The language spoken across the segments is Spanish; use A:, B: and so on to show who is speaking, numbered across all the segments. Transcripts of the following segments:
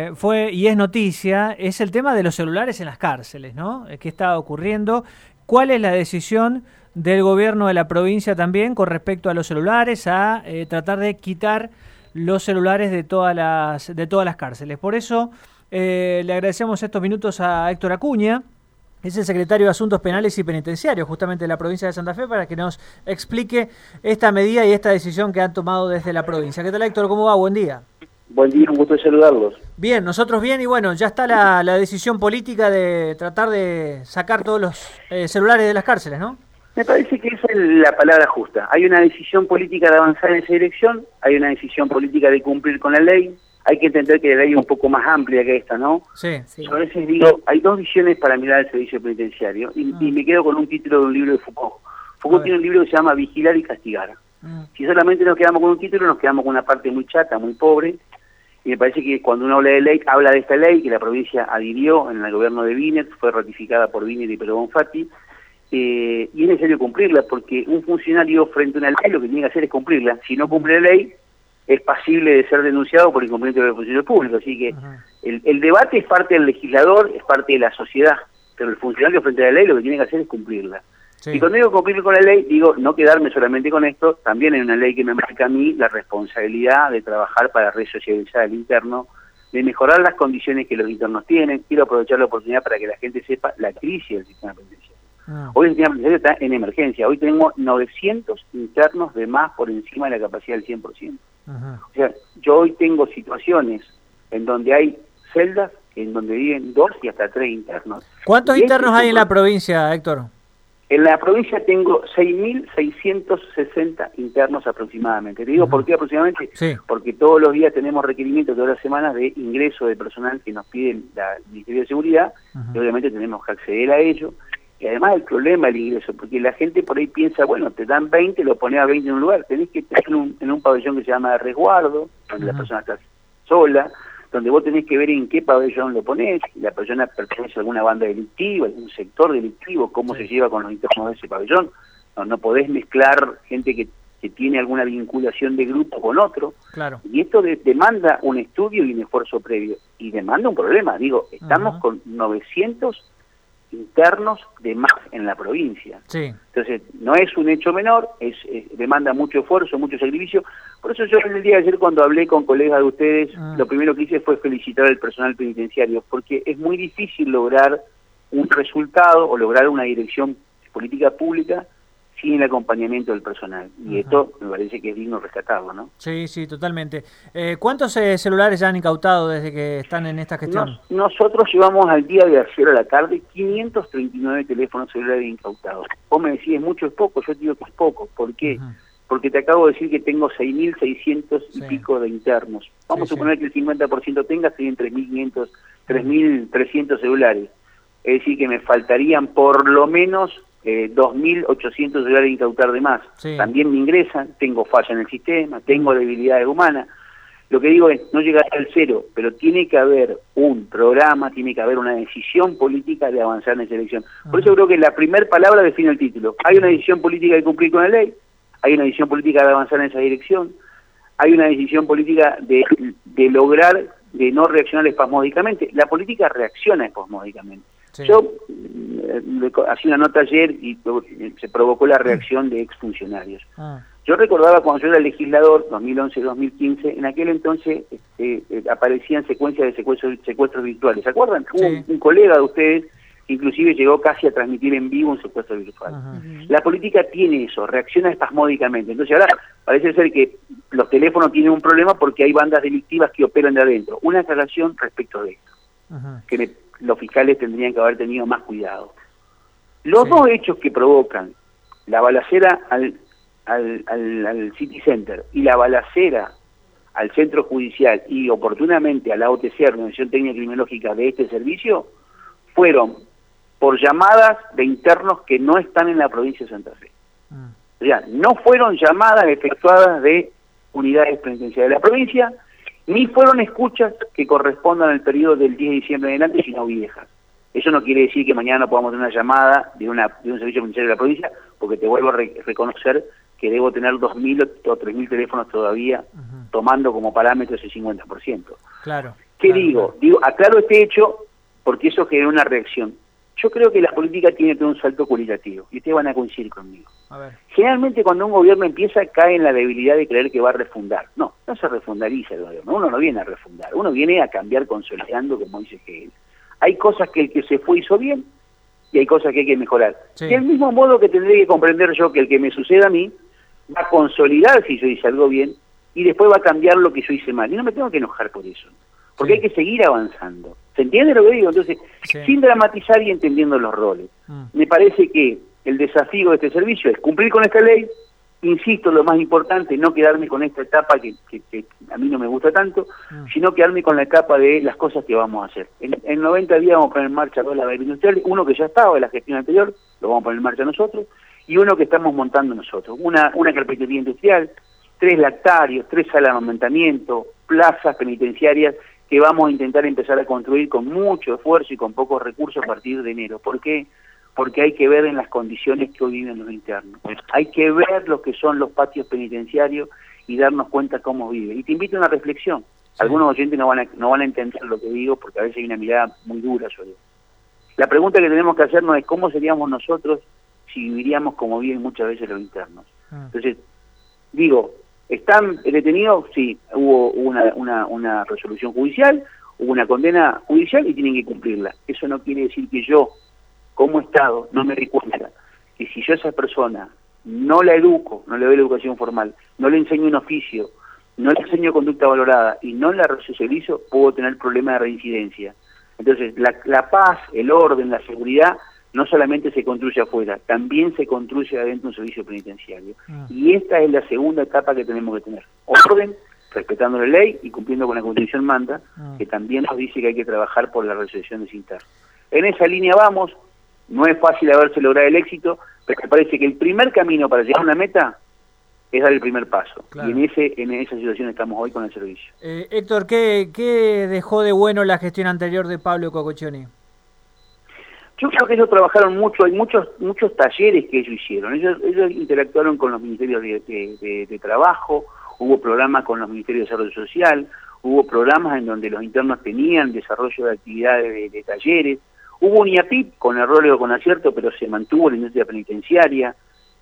A: fue y es noticia es el tema de los celulares en las cárceles, ¿no? ¿Qué está ocurriendo? ¿Cuál es la decisión del gobierno de la provincia también con respecto a los celulares, a tratar de quitar los celulares de todas las cárceles? Por eso le agradecemos estos minutos a Héctor Acuña, es el secretario de Asuntos Penales y Penitenciarios justamente de la provincia de Santa Fe, para que nos explique esta medida y esta decisión que han tomado desde la provincia. ¿Qué tal, Héctor? ¿Cómo va? Buen día.
B: Buen día, un gusto de saludarlos.
A: Bien, nosotros bien, y bueno, ya está la decisión política de tratar de sacar todos los celulares de las cárceles, ¿no?
B: Me parece que esa es la palabra justa. Hay una decisión política de avanzar en esa dirección, hay una decisión política de cumplir con la ley. Hay que entender que la ley es un poco más amplia que esta, ¿no?
A: Sí.
B: Yo a veces digo, hay dos visiones para mirar el servicio penitenciario, y me quedo con un título de un libro de Foucault. Foucault tiene un libro que se llama Vigilar y Castigar. Si solamente nos quedamos con un título, nos quedamos con una parte muy chata, muy pobre, y me parece que cuando uno habla de ley, habla de esta ley que la provincia adhirió en el gobierno de Binet, fue ratificada por Binet y Pedro Bonfatti, y es necesario cumplirla, porque un funcionario frente a una ley lo que tiene que hacer es cumplirla. Si no cumple la ley, es pasible de ser denunciado por incumplimiento del funcionario público. Así que el debate es parte del legislador, es parte de la sociedad, pero el funcionario frente a la ley lo que tiene que hacer es cumplirla. Sí. Y cuando digo cumplir con la ley, digo no quedarme solamente con esto, también hay una ley que me marca a mí la responsabilidad de trabajar para resocializar al interno, de mejorar las condiciones que los internos tienen. Quiero aprovechar la oportunidad para que la gente sepa la crisis del sistema penitenciario. Hoy el sistema penitenciario está en emergencia. Hoy tenemos 900 internos de más por encima de la capacidad del 100%. O sea, yo hoy tengo situaciones en donde hay celdas en donde viven 2 y hasta 3 internos.
A: ¿Cuántos internos hay en la provincia, Héctor?
B: En la provincia tengo 6.660 internos aproximadamente. Te digo por qué aproximadamente, porque todos los días tenemos requerimientos, todas las semanas, de ingreso de personal que nos pide el Ministerio de Seguridad, y obviamente tenemos que acceder a ello. Y además el problema del ingreso, porque la gente por ahí piensa, bueno, te dan 20, lo pones a 20 en un lugar, tenés que estar en un pabellón que se llama de resguardo, donde la persona está sola, donde vos tenés que ver en qué pabellón lo ponés, si la persona pertenece a alguna banda delictiva, algún sector delictivo, cómo se lleva con los internos de ese pabellón. No podés mezclar gente que tiene alguna vinculación de grupo con otro.
A: Claro.
B: Y esto demanda un estudio y un esfuerzo previo, y demanda un problema. Digo, estamos con 900 internos de más en la provincia.
A: Sí.
B: Entonces, no es un hecho menor, demanda mucho esfuerzo, mucho sacrificio. Por eso yo en el día de ayer, cuando hablé con colegas de ustedes, lo primero que hice fue felicitar al personal penitenciario, porque es muy difícil lograr un resultado o lograr una dirección política pública sin el acompañamiento del personal. Y esto me parece que es digno rescatarlo, ¿no?
A: Sí, totalmente. ¿Cuántos celulares ya han incautado desde que están en esta gestión?
B: Nosotros llevamos al día de ayer a la tarde 539 teléfonos celulares incautados. Vos me decís, ¿es mucho o es poco? Yo te digo que es poco. ¿Por qué? Porque te acabo de decir que tengo 6.600 y pico de internos. Vamos a suponer que el 50% tenga, serían 3.500, 3.300 celulares. Es decir, que me faltarían por lo menos 2.800 celulares incautar de más. También me ingresan, tengo falla en el sistema, tengo debilidades humanas. Lo que digo es, no llegar al cero, pero tiene que haber un programa, tiene que haber una decisión política de avanzar en esa elección. Por eso creo que la primera palabra define el título. Hay una decisión política de cumplir con la ley, hay una decisión política de avanzar en esa dirección, hay una decisión política de lograr, de no reaccionar espasmódicamente. La política reacciona espasmódicamente. Yo hacía una nota ayer y se provocó la reacción de exfuncionarios. Yo recordaba cuando yo era legislador, 2011-2015, en aquel entonces aparecían secuencias de secuestros virtuales. ¿Se acuerdan? Un colega de ustedes que inclusive llegó casi a transmitir en vivo un secuestro virtual. La política tiene eso, reacciona espasmódicamente. Entonces ahora parece ser que los teléfonos tienen un problema porque hay bandas delictivas que operan de adentro. Una aclaración respecto de esto, que los fiscales tendrían que haber tenido más cuidado. Los dos hechos que provocan la balacera al City Center y la balacera al centro judicial y oportunamente a la OTC, Organización Técnica Criminológica de este servicio, fueron por llamadas de internos que no están en la provincia de Santa Fe. O sea, no fueron llamadas efectuadas de unidades penitenciarias de la provincia, ni fueron escuchas que correspondan al periodo del 10 de diciembre en adelante, sino viejas. Eso no quiere decir que mañana no podamos tener una llamada de un servicio penitenciario de la provincia, porque te vuelvo a reconocer que debo tener 2.000 o 3.000 teléfonos todavía, tomando como parámetro ese 50%.
A: Claro.
B: ¿Qué digo? Aclaro este hecho porque eso genera una reacción. Yo creo que la política tiene que tener un salto cualitativo, y ustedes van a coincidir conmigo.
A: A ver.
B: Generalmente cuando un gobierno empieza, cae en la debilidad de creer que va a refundar. No se refundariza el gobierno, uno no viene a refundar, uno viene a cambiar consolidando, como dice Hegel. Hay cosas que el que se fue hizo bien, y hay cosas que hay que mejorar. Sí. Del mismo modo que tendré que comprender yo que el que me suceda a mí va a consolidar si yo hice algo bien, y después va a cambiar lo que yo hice mal. Y no me tengo que enojar por eso, porque hay que seguir avanzando. ¿Se entiende lo que digo? Entonces, sin dramatizar y entendiendo los roles. Me parece que el desafío de este servicio es cumplir con esta ley, insisto, lo más importante, no quedarme con esta etapa que a mí no me gusta tanto, sino quedarme con la etapa de las cosas que vamos a hacer. En 90 días vamos a poner en marcha toda la ley industrial, uno que ya estaba de la gestión anterior, lo vamos a poner en marcha nosotros, y uno que estamos montando nosotros. Una carpintería industrial, 3 lactarios, 3 salas de amamantamiento, plazas penitenciarias, que vamos a intentar empezar a construir con mucho esfuerzo y con pocos recursos a partir de enero. ¿Por qué? Porque hay que ver en las condiciones que hoy viven los internos. Hay que ver lo que son los patios penitenciarios y darnos cuenta cómo viven. Y te invito a una reflexión. Algunos oyentes no van a entender lo que digo porque a veces hay una mirada muy dura sobre eso. La pregunta que tenemos que hacernos es cómo seríamos nosotros si viviríamos como viven muchas veces los internos. Entonces, digo, ¿están detenidos? Sí, hubo una resolución judicial, hubo una condena judicial y tienen que cumplirla. Eso no quiere decir que yo, como Estado, no me doy cuenta que si yo a esa persona no la educo, no le doy la educación formal, no le enseño un oficio, no le enseño conducta valorada y no la resocializo, puedo tener problemas de reincidencia. Entonces, la paz, el orden, la seguridad, no solamente se construye afuera, también se construye adentro de un servicio penitenciario. Y esta es la segunda etapa que tenemos que tener. Orden, respetando la ley y cumpliendo con la Constitución manda, que también nos dice que hay que trabajar por la resolución de ese interno. En esa línea vamos, no es fácil haberse logrado el éxito, pero me parece que el primer camino para llegar a una meta es dar el primer paso. Claro. Y en esa situación estamos hoy con el servicio.
A: Héctor, ¿qué dejó de bueno la gestión anterior de Pablo Cococcioni?
B: Yo creo que ellos trabajaron mucho, hay muchos talleres que ellos hicieron. Ellos interactuaron con los ministerios de trabajo, hubo programas con los ministerios de desarrollo social, hubo programas en donde los internos tenían desarrollo de actividades de talleres, hubo un IAPIP con errores o con acierto, pero se mantuvo la industria penitenciaria,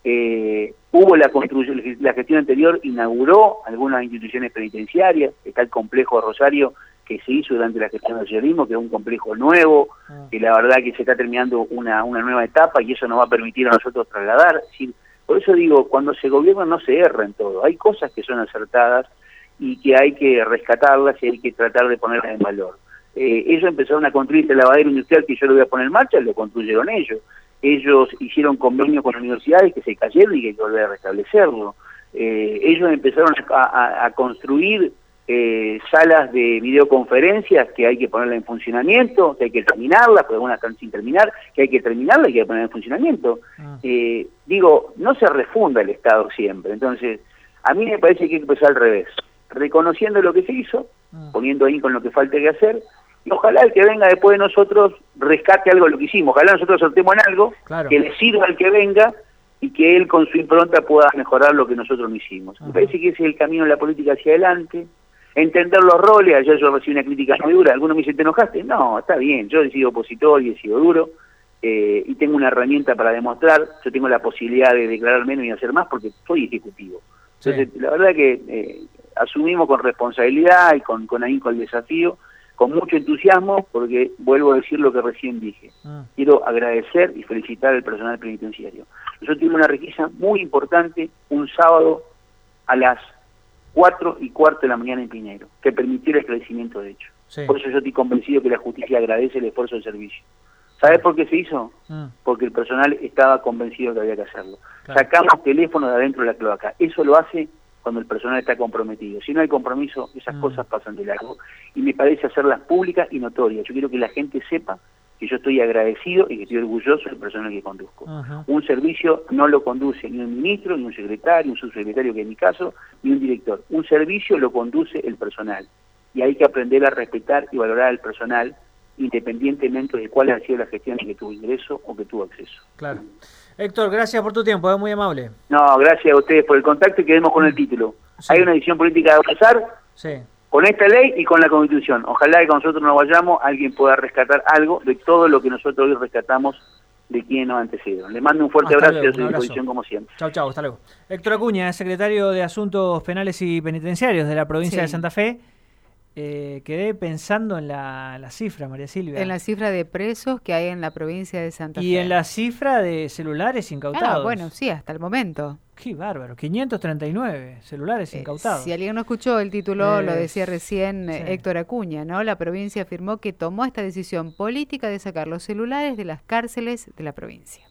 B: hubo la gestión anterior inauguró algunas instituciones penitenciarias, está el complejo de Rosario, que se hizo durante la gestión del socialismo, que es un complejo nuevo, que la verdad que se está terminando una nueva etapa y eso nos va a permitir a nosotros trasladar. Es decir, por eso digo, cuando se gobierna no se erra en todo, hay cosas que son acertadas y que hay que rescatarlas y hay que tratar de ponerlas en valor. Ellos empezaron a construir este lavadero industrial que yo lo voy a poner en marcha, lo construyeron ellos. Ellos hicieron convenio con universidades que se cayeron y que hay que volver a restablecerlo. Ellos empezaron a construir salas de videoconferencias que hay que ponerla en funcionamiento, que hay que terminarlas, porque algunas están sin terminar, que hay que terminarla y que hay que ponerla en funcionamiento. Digo, no se refunda el Estado siempre, entonces a mí me parece que hay que empezar al revés, reconociendo lo que se hizo, poniendo ahí con lo que falta que hacer, y ojalá el que venga después de nosotros rescate algo de lo que hicimos, ojalá nosotros sortemos en algo, claro, que le sirva al que venga y que él con su impronta pueda mejorar lo que nosotros no hicimos. Me parece que ese es el camino de la política hacia adelante. Entender los roles, ayer yo recibí una crítica muy dura, algunos me dicen, ¿te enojaste? No, está bien, yo he sido opositor y he sido duro, y tengo una herramienta para demostrar, yo tengo la posibilidad de declarar menos y hacer más porque soy ejecutivo. Entonces, la verdad que asumimos con responsabilidad y con ahínco el desafío, con mucho entusiasmo, porque vuelvo a decir lo que recién dije. Quiero agradecer y felicitar al personal penitenciario. Nosotros tuvimos una requisa muy importante un sábado a las 4:15 de la mañana en Piñeiro, que permitió el esclarecimiento de hechos. Por eso yo estoy convencido que la justicia agradece el esfuerzo del servicio. ¿Sabes por qué se hizo? Porque el personal estaba convencido que había que hacerlo. Claro. Sacamos teléfonos de adentro de la cloaca. Eso lo hace cuando el personal está comprometido. Si no hay compromiso, esas cosas pasan de largo. Y me parece hacerlas públicas y notorias. Yo quiero que la gente sepa que yo estoy agradecido y que estoy orgulloso del personal que conduzco. Un servicio no lo conduce ni un ministro, ni un secretario, un subsecretario, que es mi caso, ni un director. Un servicio lo conduce el personal. Y hay que aprender a respetar y valorar al personal, independientemente de cuál ha sido la gestión que tuvo ingreso o que tuvo acceso.
A: Claro. Héctor, gracias por tu tiempo, es muy amable.
B: No, gracias a ustedes por el contacto y quedemos con el título. Sí. ¿Hay una decisión política de avanzar?
A: Sí.
B: con esta ley y con la Constitución. Ojalá que con nosotros nos vayamos, alguien pueda rescatar algo de todo lo que nosotros hoy rescatamos de quienes nos antecedieron. Le mando un fuerte abrazo y a su disposición como siempre.
A: Chau, hasta luego. Héctor Acuña, secretario de Asuntos Penales y Penitenciarios de la provincia de Santa Fe. Quedé pensando en la cifra, María Silvia.
C: En la cifra de presos que hay en la provincia de Santa Fe.
A: Y en la cifra de celulares incautados.
C: Bueno, sí, hasta el momento.
A: Qué bárbaro, 539 celulares incautados.
C: Si alguien no escuchó el título, lo decía recién Héctor Acuña, ¿no? La provincia afirmó que tomó esta decisión política de sacar los celulares de las cárceles de la provincia.